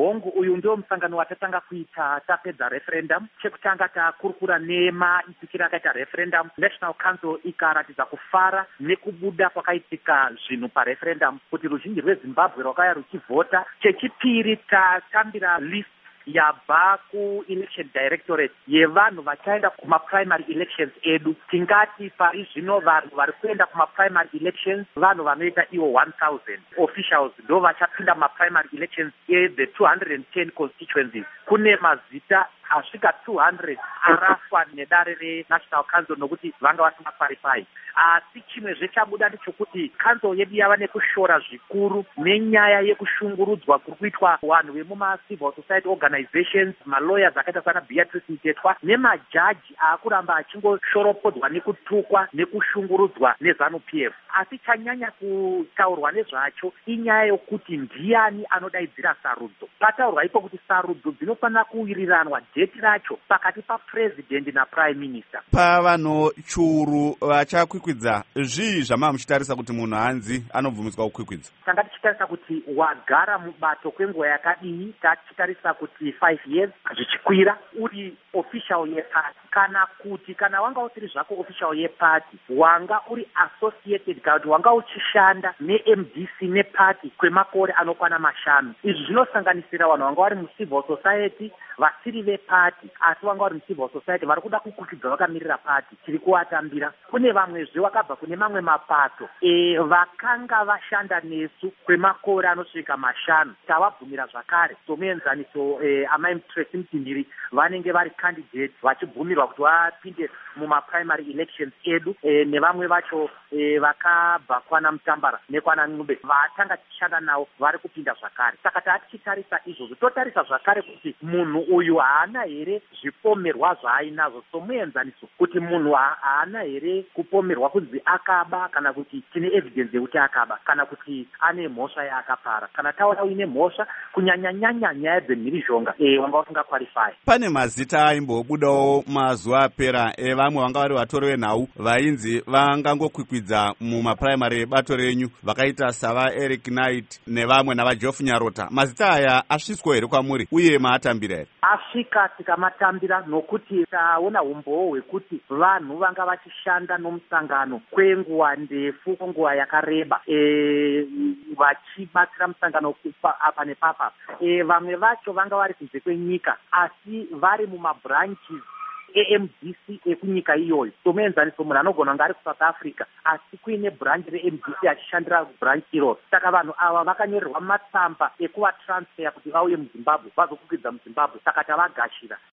hongu uyu ndio musangano watatanga kuita tapedza referendum. Chekutanga takurukura nemaitikiro akaita referendum. National Council ikaratidza kufara nekubuda kwakaitika zvinhu pareferendum kuti ruzhinji rweZimbabwe rwakauya ruchivhota. Chechipiri tatambira list yabva ku-election directorate yevanhu vachaenda kuma-primary elections edu. Tingati pari zvino vanhu vari kuenda kuma-primary elections vanhu vanoita iwo 1000 officials ndo vachapinda muma-primary elections the 210 constituencies. Kune mazita asvika 200 araswa nedare reNational Council nokuti vanga vasingaqualify. Asi chimwe zvechabuda ndechekuti council yedu yava nekushora zvikuru nenyaya yekushungurudzwa kuri kuitwa vanhu vemuma-civil society organizations, malawyers akaita sana Beatrice Mtetwa nemajaji aakuramba achingoshoropodzwa nekutukwa nekushungurudzwa neZANU-PF. Asi chanyanya kutaurwa nezvacho inyaya yokuti ndiani anodaidzira sarudzo. Pataurwa ipo kuti sarudzo dzinofanira kuwiriranwa dheti racho pakati papresident naprime minister. Pavanhu churu vachakwikwidza zvii zvamava muchitarisa kuti munhu hanzi anobvumiswa kukwikwidza? Tanga tichitarisa kuti wagara mubato kwenguva yakadii, tachitarisa kuti 5 years zvichikwira uri official yeparty, kana wanga usiri zvako official yeparty, wanga uri associated kana kuti wanga uchishanda neMDC neparty kwemakore anokwana 5. Izvi zvinosanganisira vanhu vanga vari mucivil society vasiri veparty asi vanga vari mucivil society vari kuda kukwikidza vakamirira party. Tiri kuvatambira. Kune vamwezve vakabva kune mamwe mapato vakanga vashanda nesu kwemakore anosvika 5 tavabvumira zvakare somuenzaniso amai Tracy Mtindiri vanenge vari candidate vachibvumirwa kuti vapinde muma-primary elections edu nevamwe vacho vakabva kwana Mutambara nekwana Ng'umbe vatanga tichishanda navo vari kupinda zvakare. Saka tatichitarisa izvozvo totarisa zvakare kuti munhu uyu haana here zvipomerwa zvaainazvo somuenzaniso kuti munhu haana here kupomerwa kunzi akaba kana kuti tine evidence yekuti akaba kana kuti ane mhosva yaakapara. Kana taura uine mhosva kunyanya-nyanya nyaya dzemhirizhonga wanga usingaqualify. Pane mazita aimbobudawo mazuva apera vamwe vanga vari vatori venhau vainzi vangangokwikwidza mumaprimary ebato renyu vakaita sava Eric Knight nevamwe navaJof Nyarota. Mazita aya asviswa here kwamuri uye maatambira here? Asvika tikamatambira nokuti taona umbowo hwekuti vanhu vanga vachishanda nomusangano kwenguva ndefu kwenguva yakareba vachibatsira musangano apa nepapa. Vamwe vacho vanga vari kunze kwenyika asi vari mumabranches eMDC ekunyika iyoyo. Somuenzaniso munhu anogona kunge ari kuSouth Africa asi kuine branch reMDC achishandira branch iroro. Saka vanhu ava vakanyorerwa matsamba ekuvatransfer kuti vauye muZimbabwe vazokwikidza muZimbabwe. Saka tavagashira.